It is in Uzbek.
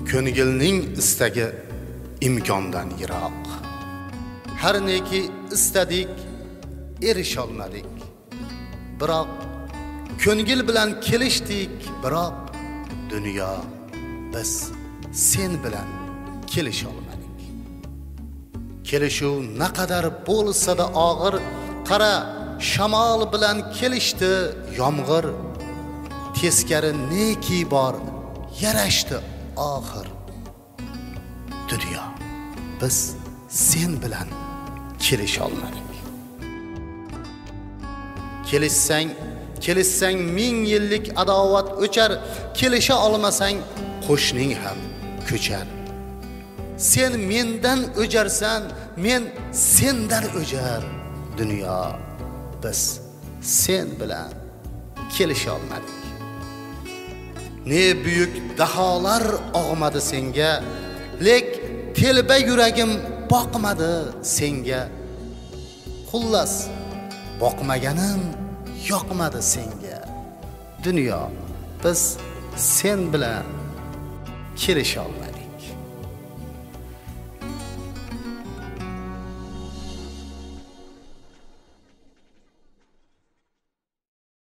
ko'ngilning istagi imkondan yiroq. Har neki istadik, erisholmadik. Biroq ko'ngil bilan kelishdik, biroq dunyo biz sen bilan kelisholmadik. Kelishuv naqadar bo'lsa-da og'ir, qara shamol bilan kelishdi yomg'ir. Teskari neki bor, yarashdi oxir. Dunyo biz sen bilan kelisholmadik. Kelishsang ming yillik adovat o'char, kelisha olmasang qo'shning ham ko'char. Sen mendan o'jarsan, men sendan o'jar. Dunyo biz sen bilan kelisha olmadik. Ne buyuk daholar og'madi senga, lek telba yuragim boqmadi senga. Xullas boqmaganim yoqmadi senga. Dunyo biz sen bilan kelisha olmadik.